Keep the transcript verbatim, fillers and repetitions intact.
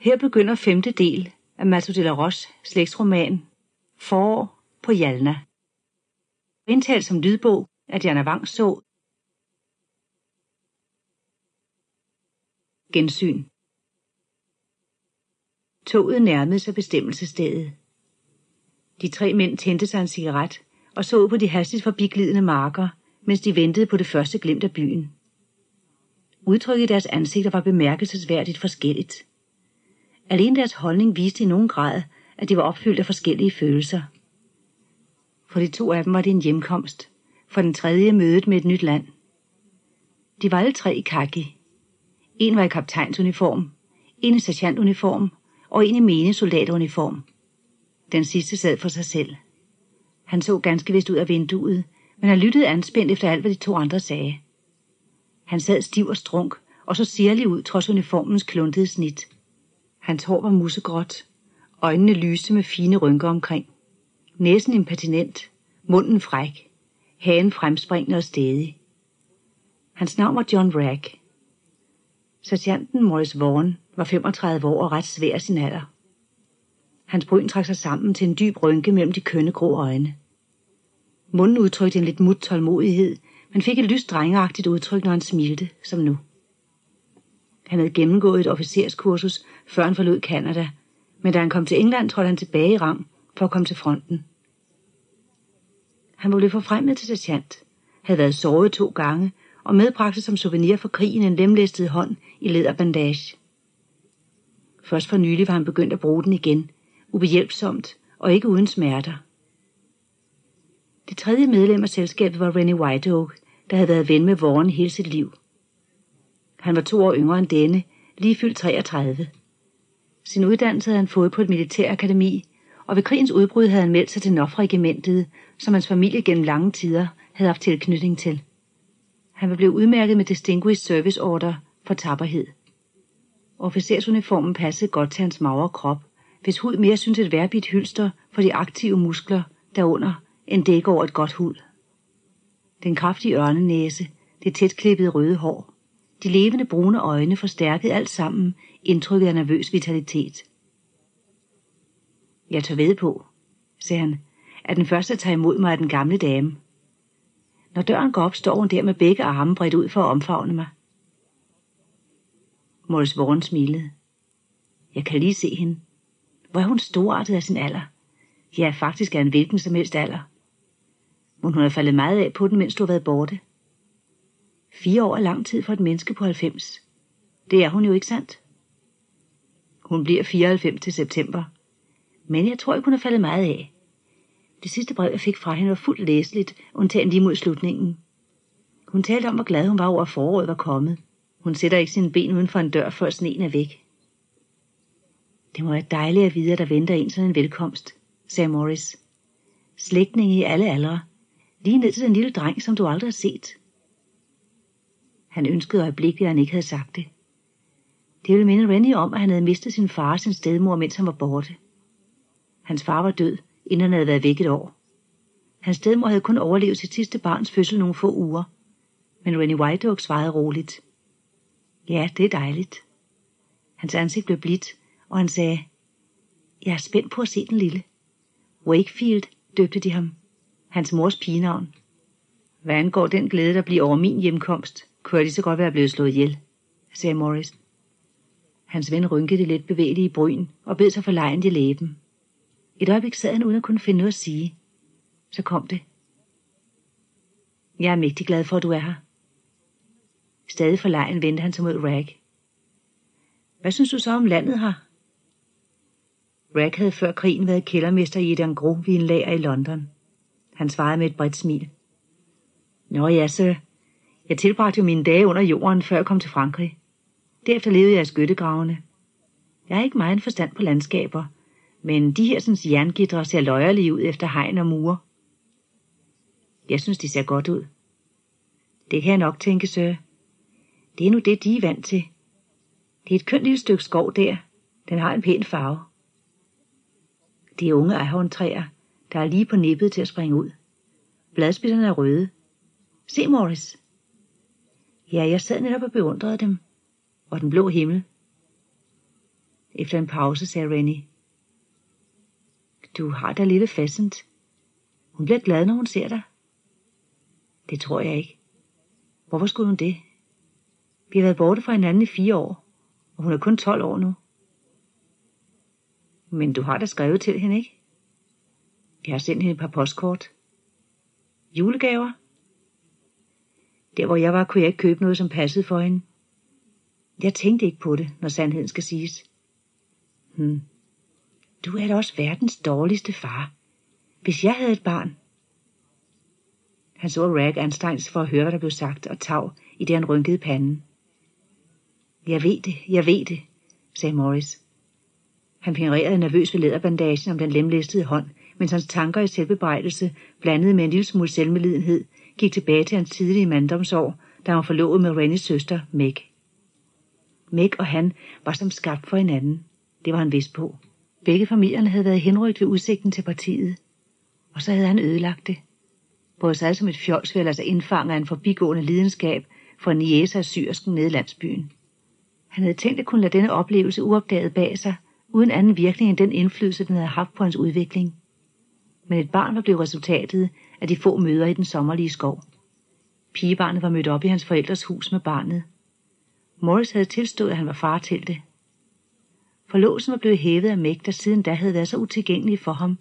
Her begynder femte del af Mato de la Roches slægtsroman Forår på Jalna. Indtalt som lydbog af Diana Vangså. Gensyn. Toget nærmede sig bestemmelsesstedet. De tre mænd tændte sig en cigaret og så på de hastigt forbiglidende marker, mens de ventede på det første glimt af byen. Udtrykket i deres ansigter var bemærkelsesværdigt forskelligt. Alene deres holdning viste i nogen grad, at de var opfyldt af forskellige følelser. For de to af dem var det en hjemkomst, for den tredje mødet med et nyt land. De var alle tre i khaki. En var i kaptajnsuniform, en i sergeantuniform og en i menesoldateruniform. Den sidste sad for sig selv. Han så ganske vist ud af vinduet, men han lyttede anspændt efter alt, hvad de to andre sagde. Han sad stiv og strunk og så sirlig ud trods uniformens kluntede snit. Hans hår var mussegråt, øjnene lyste med fine rynker omkring. Næsen impertinent, munden fræk, hagen fremspringende og stædig. Hans navn var John Ragg. Sergeanten Morris Vaughan var femogtredive år og ret svær af sin alder. Hans bryn trak sig sammen til en dyb rynke mellem de kønne grå øjne. Munden udtrykte en lidt mut tålmodighed, men fik et lyst drengeagtigt udtryk, når han smilte, som nu. Han havde gennemgået et officerskursus, før han forlod Canada, men da han kom til England, trådte han tilbage i rang for at komme til fronten. Han var blevet forfremmet til sergeant, havde været såret to gange og medbragte som souvenir for krigen en lemlæstet hånd i læderbandage. Først for nylig var han begyndt at bruge den igen, ubehjælpsomt og ikke uden smerter. Det tredje medlem af selskabet var Rennie Whiteoak, der havde været ven med Vaughan hele sit liv. Han var to år yngre end denne, lige fyldt treogtredive. Sin uddannelse havde han fået på et militærakademi, og ved krigens udbrud havde han meldt sig til Nofregimentet, som hans familie gennem lange tider havde haft tilknytning til. Han var blevet udmærket med Distinguished Service Order for tapperhed. Officersuniformen passede godt til hans magre krop, hvis hud mere syntes at være et hylster for de aktive muskler derunder, end dække over et godt hud. Den kraftige ørnenæse, det tætklippede røde hår, de levende brune øjne forstærkede alt sammen indtrykket af nervøs vitalitet. Jeg tør ved på, sagde han, at den første, der tager imod mig, er den gamle dame. Når døren går op, står hun der med begge arme bredt ud for at omfavne mig. Morris Vaughan smilede. Jeg kan lige se hende. Hvor er hun storartet af sin alder? Ja, faktisk er en hvilken som helst alder. Men hun har faldet meget af på den, mens du har været borte. Fire år er lang tid for et menneske på halvfems. Det er hun jo ikke sandt. Hun bliver fireoghalvfems til september. Men jeg tror ikke, hun har faldet meget af. Det sidste brev, jeg fik fra hende, var fuldt læseligt, undtagen lige mod slutningen. Hun talte om, hvor glad hun var over, at foråret var kommet. Hun sætter ikke sine ben uden for en dør, før sneen er væk. Det må være dejligt at vide, at der venter en sådan en velkomst, sagde Morris. Slægtninge i alle aldre. Lige ned til den lille dreng, som du aldrig har set. Han ønskede øjeblikket, at han ikke havde sagt det. Det ville minde Rennie om, at han havde mistet sin far og sin stedmor, mens han var borte. Hans far var død, inden han havde været væk et år. Hans stedmor havde kun overlevet sit sidste barns fødsel nogle få uger. Men Rennie Whiteoak svarede roligt. Ja, det er dejligt. Hans ansigt blev blidt, og han sagde, jeg er spændt på at se den lille. Wakefield, døbte de ham. Hans mors pigenavn. Hvad angår den glæde, der bliver over min hjemkomst, kunne jeg lige så godt være blevet slået ihjel, sagde Morris. Hans ven rynkede det let bevægelige bryn og bed sig forlegent i læben. Et øjeblik sad han uden at kunne finde noget at sige. Så kom det. Jeg er mægtig glad for, at du er her. Stadig forlegen vendte han sig mod Ragg. Hvad synes du så om landet her? Ragg havde før krigen været kældermester i et engros-vinlager i London. Han svarede med et bredt smil. Nå ja, så jeg tilbragte jo mine dage under jorden, før jeg kom til Frankrig. Derefter levede jeg i skyttegravene. Jeg har ikke meget forstand på landskaber, men de her sådan jerngitre ser løjerlige ud efter hegn og mure. Jeg synes, de ser godt ud. Det kan jeg nok tænke, sir. Det er nu det, de er vant til. Det er et kønt lille stykke skov der. Den har en pæn farve. Det er unge ahorntræer, der er lige på nippet til at springe ud. Bladspidserne er røde. Se, Morris. Ja, jeg sad netop og beundrede dem. Og den blå himmel. Efter en pause sagde Rennie. Du har da lille Pheasant. Hun bliver glad, når hun ser dig. Det tror jeg ikke. Hvorfor skulle hun det? Vi har været borte fra hinanden i fire år, og hun er kun tolv år nu. Men du har da skrevet til hende, ikke? Jeg har sendt hende et par postkort. Julegaver? Der hvor jeg var, kunne jeg ikke købe noget, som passede for hende. Jeg tænkte ikke på det, når sandheden skal siges. Hmm. Du er da også verdens dårligste far. Hvis jeg havde et barn. Han så Rag anstrengte sig for at høre, hvad der blev sagt, og tav, i det han rynkede panden. Jeg ved det, jeg ved det, sagde Morris. Han fingrerede nervøs ved læderbandagen om den lemlæstede hånd, mens hans tanker i selvbebrejdelse, blandet med en lille smule selvmedlidenhed, gik tilbage til hans tidlige manddomsår, da han var forlovet med Rennies søster, Meg. Meg og han var som skabt for hinanden. Det var han vidst på. Begge familierne havde været henrygt ved udsigten til partiet, og så havde han ødelagt det. Både sig som et fjols ved at lade sig indfange af en forbigående lidenskab for en niece af syrsken nede i landsbyen. Han havde tænkt at kunne lade denne oplevelse uopdaget bag sig, uden anden virkning end den indflydelse, den havde haft på hans udvikling. Men et barn var blevet resultatet af de få møder i den sommerlige skov. Pigebarnet var mødt op i hans forældres hus med barnet. Morris havde tilstået, at han var far til det. Forlovelsen var blevet hævet af Meg, der siden da havde været så utilgængelig for ham,